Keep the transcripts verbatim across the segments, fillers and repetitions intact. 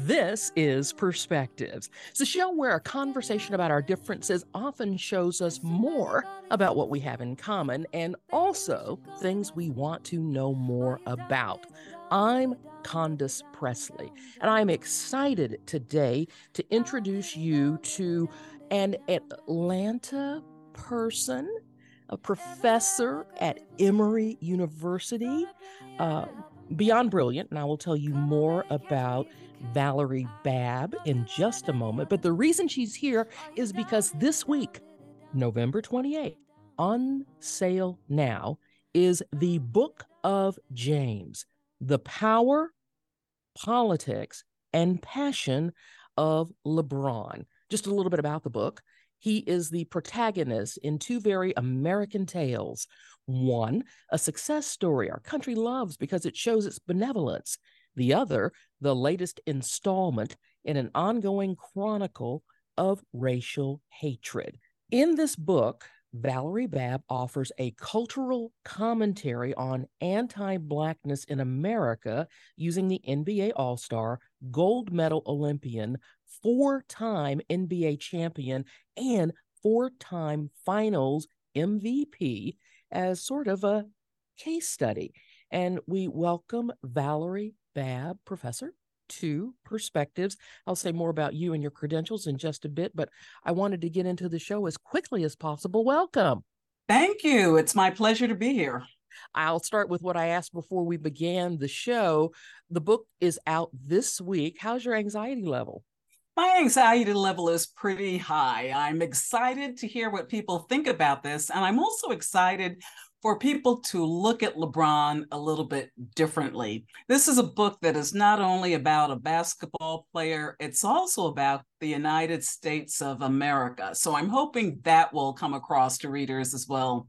This is Perspectives. It's a show where a conversation about our differences often shows us more about what we have in common and also things we want to know more about. I'm Condace Pressley, and I'm excited today to introduce you to an Atlanta person, a professor at Emory University, uh, beyond brilliant, and I will tell you more about Valerie Babb in just a moment. But the reason she's here is because this week, November twenty-eighth, on sale now, is the Book of James, The Power, Politics, and Passion of LeBron. Just a little bit about the book. He is the protagonist in two very American tales. One, a success story our country loves because it shows its benevolence. The other, the latest installment in an ongoing chronicle of racial hatred. In this book, Valerie Babb offers a cultural commentary on anti-Blackness in America using the N B A All-Star, gold medal Olympian, four-time N B A champion, and four-time finals M V P as sort of a case study. And we welcome Valerie Babb, professor, to Perspectives. I'll say more about you and your credentials in just a bit, but I wanted to get into the show as quickly as possible. Welcome. Thank you. It's my pleasure to be here. I'll start with what I asked before we began the show. The book is out this week. How's your anxiety level? My anxiety level is pretty high. I'm excited to hear what people think about this, and I'm also excited for people to look at LeBron a little bit differently. This is a book that is not only about a basketball player, it's also about the United States of America. So I'm hoping that will come across to readers as well.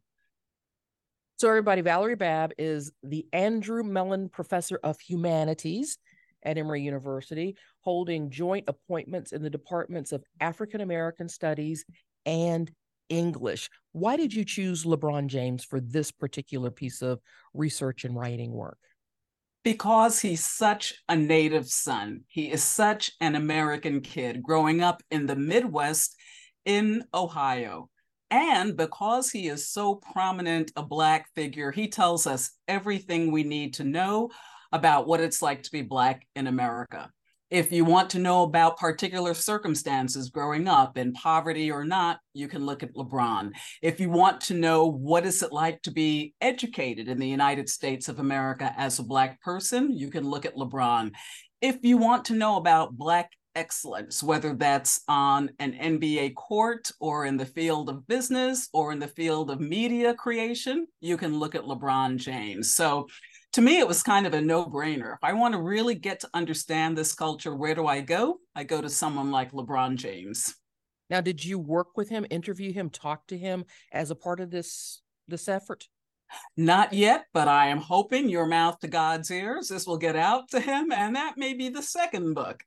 So everybody, Valerie Babb is the Andrew Mellon Professor of Humanities at Emory University, holding joint appointments in the departments of African American Studies and English. Why did you choose LeBron James for this particular piece of research and writing work? Because he's such a native son. He is such an American kid growing up in the Midwest in Ohio. And because he is so prominent a Black figure, he tells us everything we need to know about what it's like to be Black in America. If you want to know about particular circumstances growing up in poverty or not, you can look at LeBron. If you want to know what is it like to be educated in the United States of America as a Black person, you can look at LeBron. If you want to know about Black excellence, whether that's on an N B A court or in the field of business or in the field of media creation, you can look at LeBron James. So to me, it was kind of a no-brainer. If I want to really get to understand this culture, where do I go? I go to someone like LeBron James. Now, did you work with him, interview him, talk to him as a part of this, this effort? Not yet, but I am hoping Your Mouth to God's Ears, this will get out to him, and that may be the second book.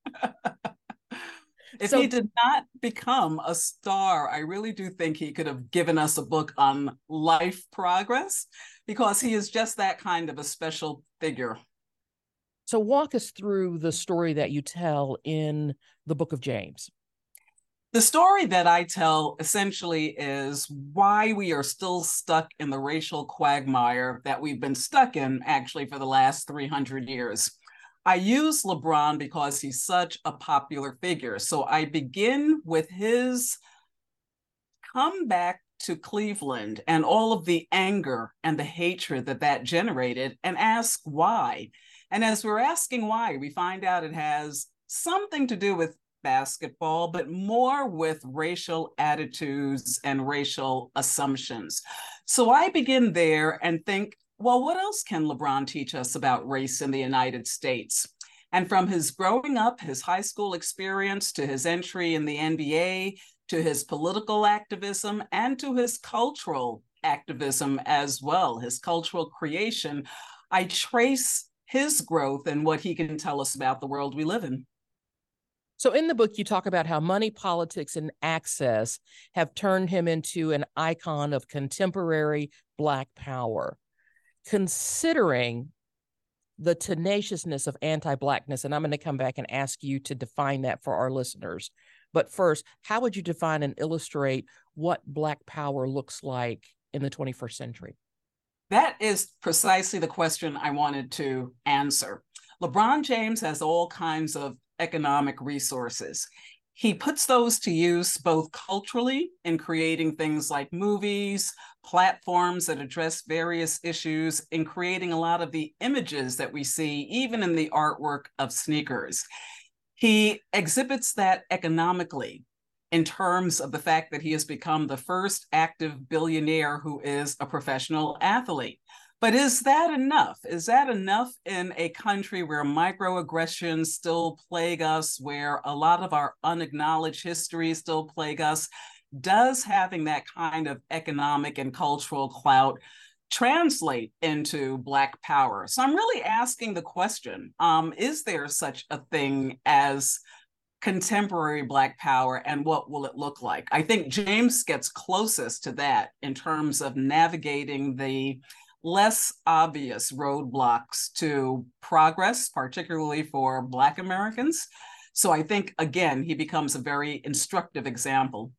If so, he did not become a star, I really do think he could have given us a book on life progress, because he is just that kind of a special figure. So walk us through the story that you tell in the Book of James. The story that I tell essentially is why we are still stuck in the racial quagmire that we've been stuck in actually for the last three hundred years. I use LeBron because he's such a popular figure. So I begin with his comeback to Cleveland and all of the anger and the hatred that that generated, and ask why. And as we're asking why, we find out it has something to do with basketball, but more with racial attitudes and racial assumptions. So I begin there and think, well, what else can LeBron teach us about race in the United States? And from his growing up, his high school experience, to his entry in the N B A, to his political activism, and to his cultural activism as well, his cultural creation, I trace his growth and what he can tell us about the world we live in. So in the book, you talk about how money, politics, and access have turned him into an icon of contemporary Black power. Considering the tenaciousness of anti-Blackness, and I'm going to come back and ask you to define that for our listeners. But first, how would you define and illustrate what Black power looks like in the twenty-first century? That is precisely the question I wanted to answer. LeBron James has all kinds of economic resources. He puts those to use both culturally in creating things like movies, platforms that address various issues, in creating a lot of the images that we see, even in the artwork of sneakers. He exhibits that economically in terms of the fact that he has become the first active billionaire who is a professional athlete. But is that enough? Is that enough in a country where microaggressions still plague us, where a lot of our unacknowledged history still plague us? Does having that kind of economic and cultural clout translate into Black power? So I'm really asking the question, um, is there such a thing as contemporary Black power, and what will it look like? I think James gets closest to that in terms of navigating the less obvious roadblocks to progress, particularly for Black Americans. So I think, again, he becomes a very instructive example.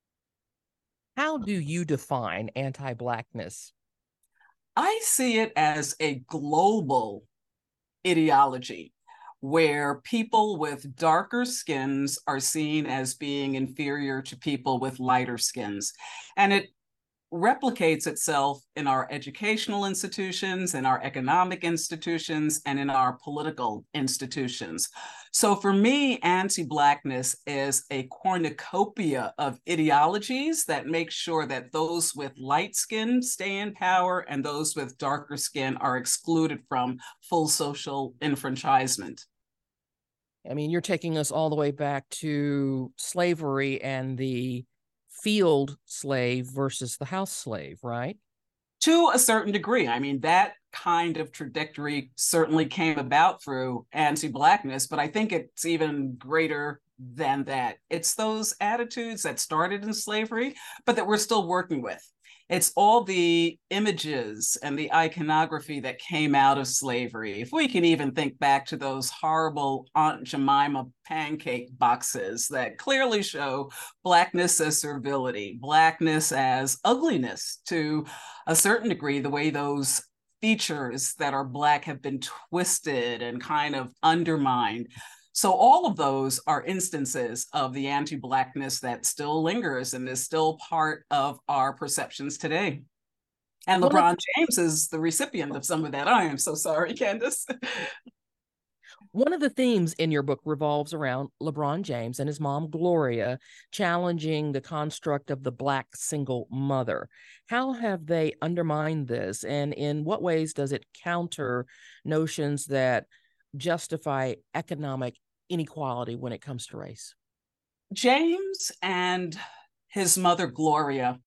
How do you define anti-Blackness? I see it as a global ideology where people with darker skins are seen as being inferior to people with lighter skins. And it replicates itself in our educational institutions, in our economic institutions, and in our political institutions. So for me, anti-Blackness is a cornucopia of ideologies that make sure that those with light skin stay in power and those with darker skin are excluded from full social enfranchisement. I mean, you're taking us all the way back to slavery and the field slave versus the house slave, right? To a certain degree. I mean, that kind of trajectory certainly came about through anti-Blackness, but I think it's even greater than that. It's those attitudes that started in slavery, but that we're still working with. It's all the images and the iconography that came out of slavery. If we can even think back to those horrible Aunt Jemima pancake boxes that clearly show Blackness as servility, Blackness as ugliness to a certain degree, the way those features that are Black have been twisted and kind of undermined. So all of those are instances of the anti-Blackness that still lingers and is still part of our perceptions today. And LeBron of, James is the recipient of some of that. I am so sorry, Candace. One of the themes in your book revolves around LeBron James and his mom, Gloria, challenging the construct of the Black single mother. How have they undermined this? And in what ways does it counter notions that justify economic inequality when it comes to race? James and his mother, Gloria,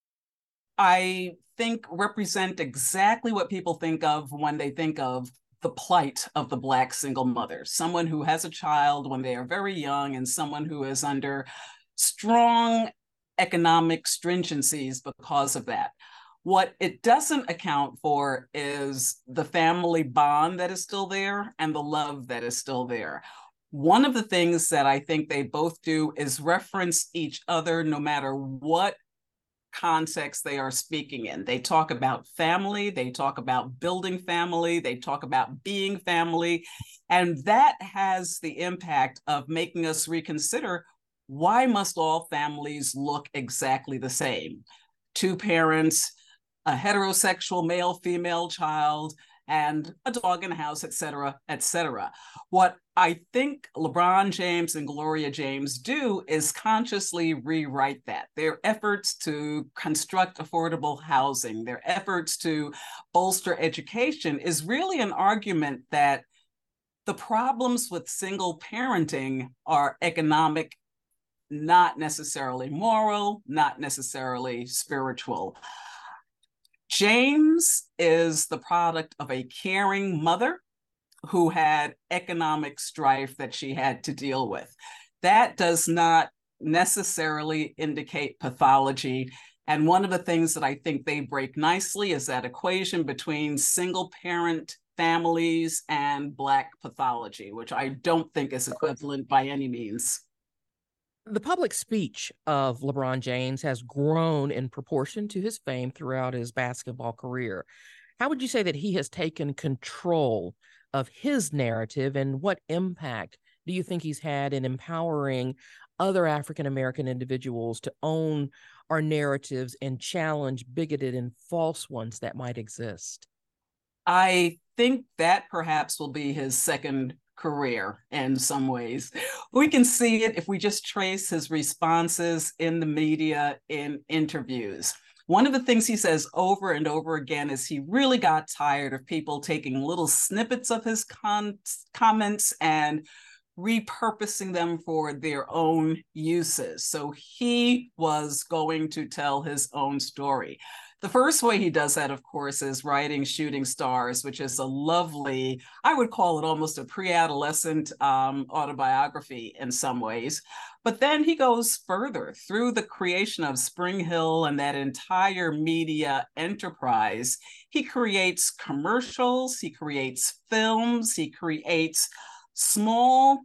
I think represent exactly what people think of when they think of the plight of the Black single mother, someone who has a child when they are very young and someone who is under strong economic stringencies because of that. What it doesn't account for is the family bond that is still there and the love that is still there. One of the things that I think they both do is reference each other no matter what context they are speaking in. They talk about family, they talk about building family, they talk about being family, and that has the impact of making us reconsider, why must all families look exactly the same? Two parents, a heterosexual male-female child, and a dog in a house, et cetera, et cetera. What I think LeBron James and Gloria James do is consciously rewrite that. Their efforts to construct affordable housing, their efforts to bolster education is really an argument that the problems with single parenting are economic, not necessarily moral, not necessarily spiritual. James is the product of a caring mother who had economic strife that she had to deal with. That does not necessarily indicate pathology. And one of the things that I think they break nicely is that equation between single parent families and Black pathology, which I don't think is equivalent by any means. The public speech of LeBron James has grown in proportion to his fame throughout his basketball career. How would you say that he has taken control of his narrative, and what impact do you think he's had in empowering other African American individuals to own our narratives and challenge bigoted and false ones that might exist? I think that perhaps will be his second career in some ways. We can see it if we just trace his responses in the media, in interviews. One of the things he says over and over again is he really got tired of people taking little snippets of his con- comments and repurposing them for their own uses. So he was going to tell his own story. The first way he does that, of course, is writing Shooting Stars, which is a lovely, I would call it almost a pre-adolescent um, autobiography in some ways. But then he goes further through the creation of Spring Hill and that entire media enterprise. He creates commercials, he creates films, he creates small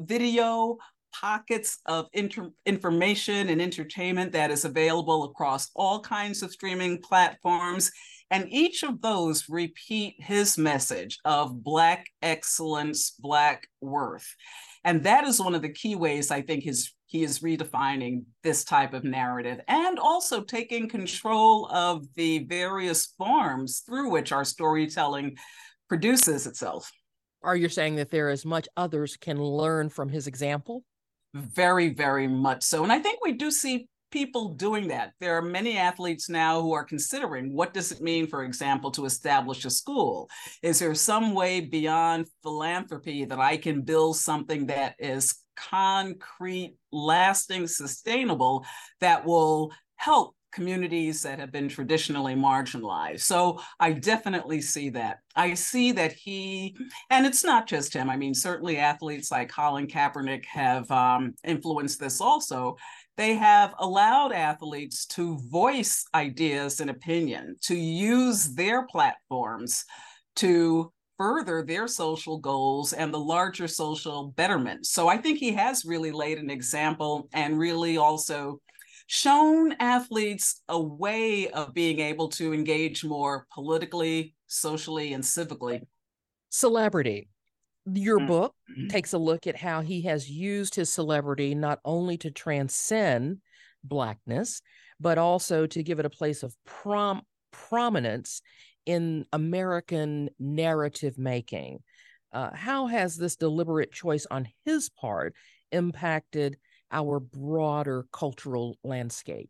video pockets of inter- information and entertainment that is available across all kinds of streaming platforms. And each of those repeat his message of Black excellence, Black worth. And that is one of the key ways I think his, he is redefining this type of narrative, and also taking control of the various forms through which our storytelling produces itself. Are you saying that there is much others can learn from his example? Very, very much so. And I think we do see people doing that. There are many athletes now who are considering, what does it mean, for example, to establish a school? Is there some way beyond philanthropy that I can build something that is concrete, lasting, sustainable, that will help communities that have been traditionally marginalized? So I definitely see that. I see that he, and it's not just him, I mean, certainly athletes like Colin Kaepernick have um, influenced this also. They have allowed athletes to voice ideas and opinion, to use their platforms to further their social goals and the larger social betterment. So I think he has really laid an example and really also shown athletes a way of being able to engage more politically, socially, and civically. Celebrity. Your book takes a look at how he has used his celebrity not only to transcend Blackness, but also to give it a place of prom- prominence in American narrative making. Uh, how has this deliberate choice on his part impacted our broader cultural landscape?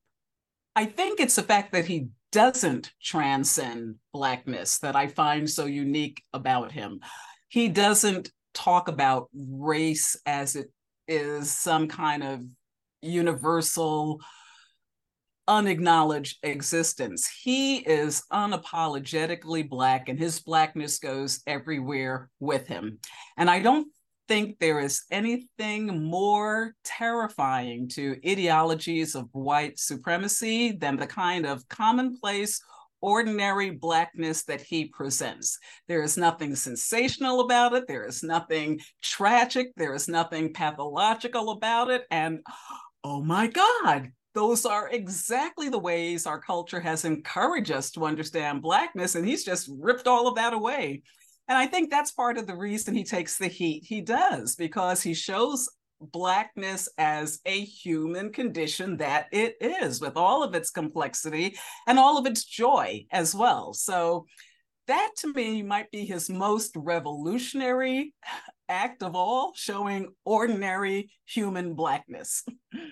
I think it's the fact that he doesn't transcend Blackness that I find so unique about him. He doesn't talk about race as it is some kind of universal, unacknowledged existence. He is unapologetically Black, and his Blackness goes everywhere with him. And I don't think there is anything more terrifying to ideologies of white supremacy than the kind of commonplace, ordinary Blackness that he presents. There is nothing sensational about it. There is nothing tragic. There is nothing pathological about it. And oh my God, those are exactly the ways our culture has encouraged us to understand Blackness, and he's just ripped all of that away. And I think that's part of the reason he takes the heat he does, because he shows Blackness as a human condition that it is, with all of its complexity and all of its joy as well. So that to me might be his most revolutionary act of all, showing ordinary human Blackness.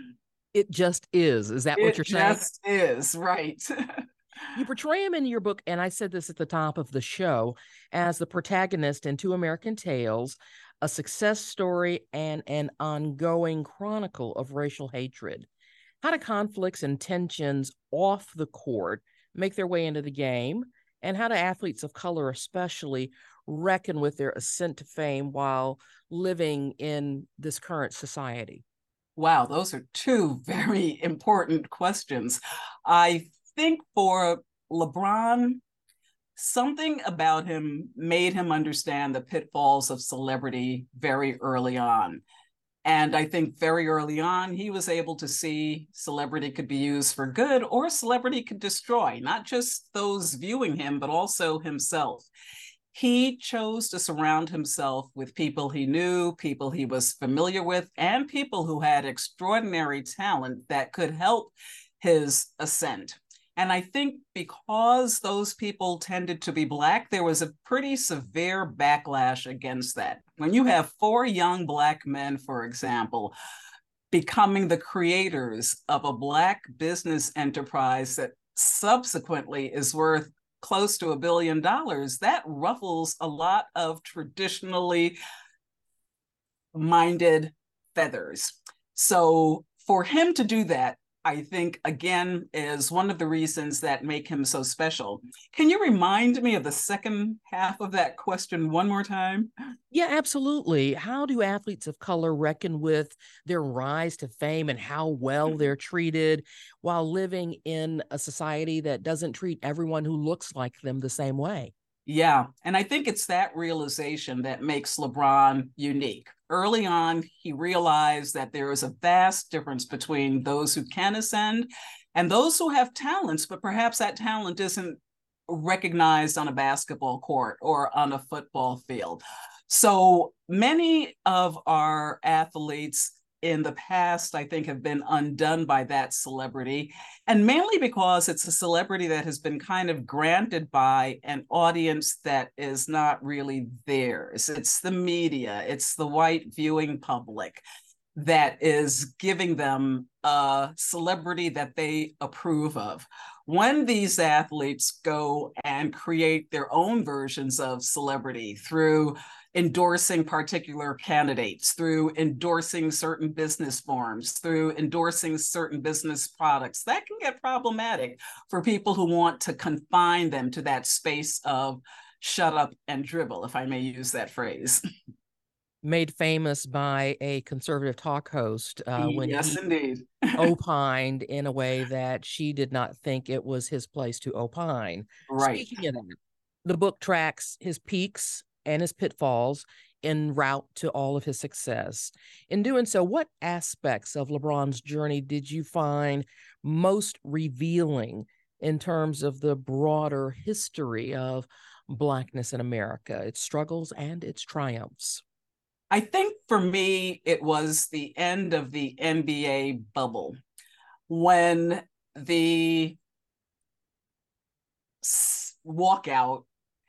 It just is. Is that what you're saying? It just is, right. You portray him in your book, and I said this at the top of the show, as the protagonist in Two American Tales, a success story and an ongoing chronicle of racial hatred. How do conflicts and tensions off the court make their way into the game? And how do athletes of color especially reckon with their ascent to fame while living in this current society? Wow, those are two very important questions. I think for LeBron, something about him made him understand the pitfalls of celebrity very early on. And I think very early on, he was able to see celebrity could be used for good or celebrity could destroy, not just those viewing him, but also himself. He chose to surround himself with people he knew, people he was familiar with, and people who had extraordinary talent that could help his ascent. And I think because those people tended to be Black, there was a pretty severe backlash against that. When you have four young Black men, for example, becoming the creators of a Black business enterprise that subsequently is worth close to a billion dollars, that ruffles a lot of traditionally minded feathers. So for him to do that, I think, again, is one of the reasons that make him so special. Can you remind me of the second half of that question one more time? Yeah, absolutely. How do athletes of color reckon with their rise to fame and how well they're treated while living in a society that doesn't treat everyone who looks like them the same way? Yeah, and I think it's that realization that makes LeBron unique. Early on, he realized that there is a vast difference between those who can ascend and those who have talents, but perhaps that talent isn't recognized on a basketball court or on a football field. So many of our athletes in the past, I think, have been undone by that celebrity, and mainly because it's a celebrity that has been kind of granted by an audience that is not really theirs. It's the media, it's the white viewing public that is giving them a celebrity that they approve of. When these athletes go and create their own versions of celebrity through endorsing particular candidates, through endorsing certain business forms, through endorsing certain business products, that can get problematic for people who want to confine them to that space of shut up and dribble, if I may use that phrase. Made famous by a conservative talk host uh, when Yes, he indeed. opined in a way that she did not think it was his place to opine. Right. Speaking of that, the book tracks his peaks and his pitfalls en route to all of his success. In doing so, what aspects of LeBron's journey did you find most revealing in terms of the broader history of Blackness in America, its struggles and its triumphs? I think for me, it was the end of the N B A bubble when the walkout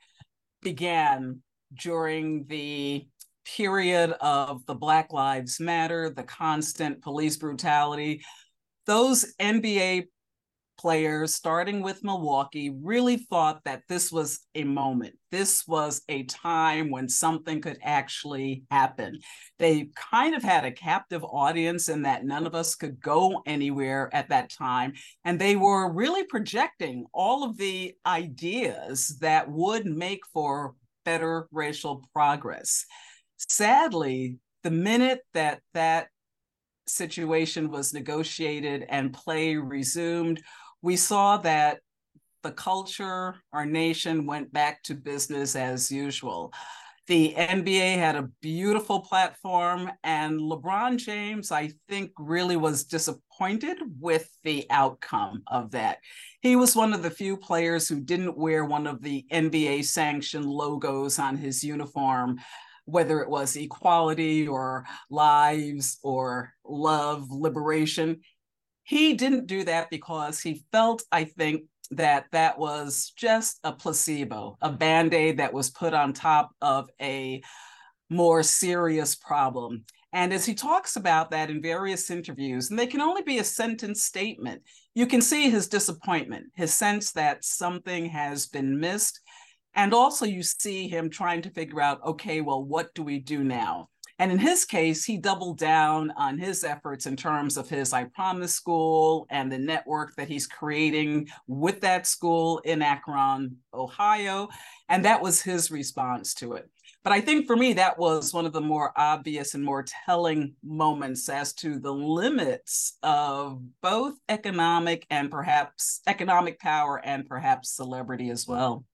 began during the period of the Black Lives Matter, the constant police brutality. Those N B A players, starting with Milwaukee, really thought that this was a moment. This was a time when something could actually happen. They kind of had a captive audience in that none of us could go anywhere at that time. And they were really projecting all of the ideas that would make for better racial progress. Sadly, the minute that that situation was negotiated and play resumed, we saw that the culture, our nation went back to business as usual. The N B A had a beautiful platform, and LeBron James, I think, really was disappointed with the outcome of that. He was one of the few players who didn't wear one of the N B A sanctioned logos on his uniform, whether it was equality or lives or love, liberation. He didn't do that because he felt, I think, that that was just a placebo, a Band-Aid that was put on top of a more serious problem. And as he talks about that in various interviews, and they can only be a sentence statement, you can see his disappointment, his sense that something has been missed. And also you see him trying to figure out, okay, well, what do we do now? And in his case, he doubled down on his efforts in terms of his I Promise School and the network that he's creating with that school in Akron, Ohio. And that was his response to it. But I think for me, that was one of the more obvious and more telling moments as to the limits of both economic and perhaps economic power and perhaps celebrity as well.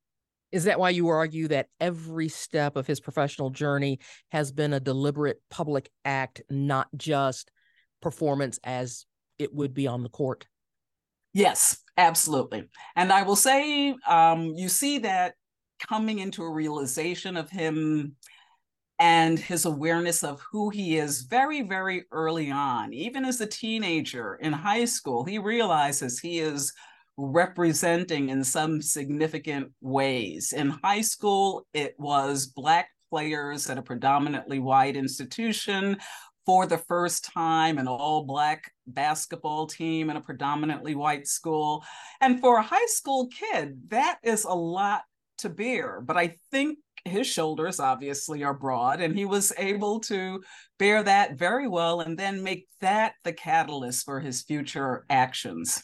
Is that why you argue that every step of his professional journey has been a deliberate public act, not just performance as it would be on the court? Yes, absolutely. And I will say, um, you see that coming into a realization of him and his awareness of who he is very, very early on. Even as a teenager in high school, he realizes he is representing in some significant ways. In high school, it was Black players at a predominantly white institution. For the first time, an all-Black basketball team in a predominantly white school. And for a high school kid, that is a lot to bear. But I think his shoulders obviously are broad, and he was able to bear that very well and then make that the catalyst for his future actions.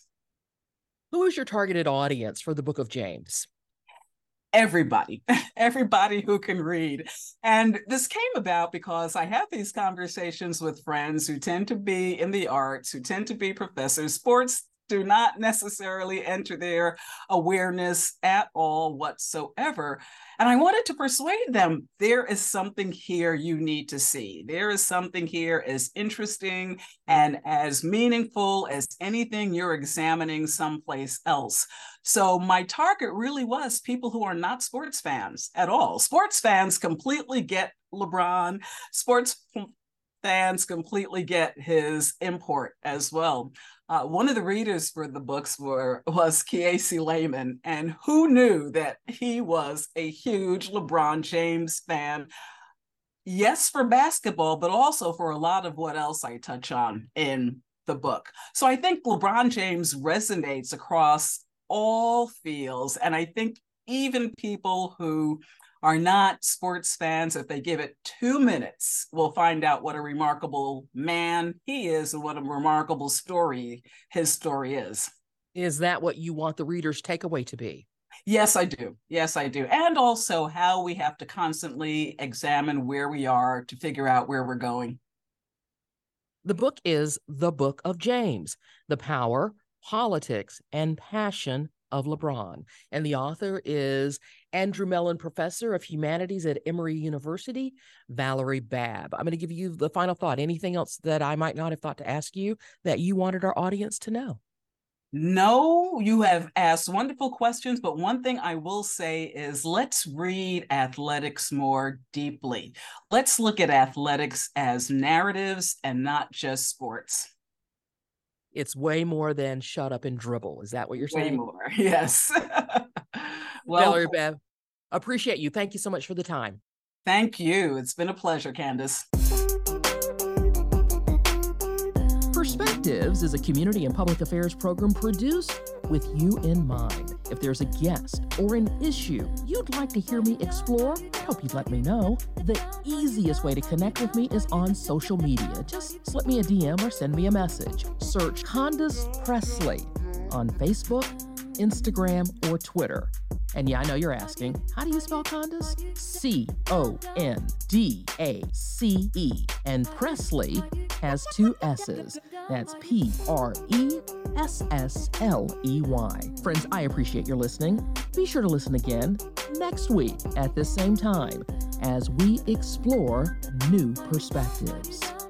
Who is your targeted audience for the Book of James? Everybody, everybody who can read. And this came about because I have these conversations with friends who tend to be in the arts, who tend to be professors. Sports do not necessarily enter their awareness at all whatsoever. And I wanted to persuade them, there is something here you need to see. There is something here as interesting and as meaningful as anything you're examining someplace else. So my target really was people who are not sports fans at all. Sports fans completely get LeBron. Sports fans completely get his import as well. Uh, one of the readers for the books were was Kiesi Lehman, and who knew that he was a huge LeBron James fan? Yes, for basketball, but also for a lot of what else I touch on in the book. So I think LeBron James resonates across all fields, and I think even people who are not sports fans, if they give it two minutes, will find out what a remarkable man he is and what a remarkable story his story is. Is that what you want the reader's takeaway to be? Yes, I do. Yes, I do. And also how we have to constantly examine where we are to figure out where we're going. The book is The Book of James, The Power, Politics, and Passion of LeBron. And the author is Andrew Mellon Professor of Humanities at Emory University, Valerie Babb. I'm going to give you the final thought. Anything else that I might not have thought to ask you that you wanted our audience to know? No, you have asked wonderful questions, but one thing I will say is let's read athletics more deeply. Let's look at athletics as narratives and not just sports. It's way more than shut up and dribble. Is that what you're saying? Way more, yes. Well, Valerie Babb, appreciate you. Thank you so much for the time. Thank you. It's been a pleasure, Candace. Perspectives is a community and public affairs program produced with you in mind. If there's a guest or an issue you'd like to hear me explore, I hope you'd let me know. The easiest way to connect with me is on social media. Just slip me a D M or send me a message. Search Condace Pressley on Facebook, Instagram, or Twitter. And yeah, I know you're asking, how do you spell Condace? C O N D A C E. And Pressley has two S's. That's P R E S S L E Y. Friends, I appreciate your listening. Be sure to listen again next week at the same time as we explore new perspectives.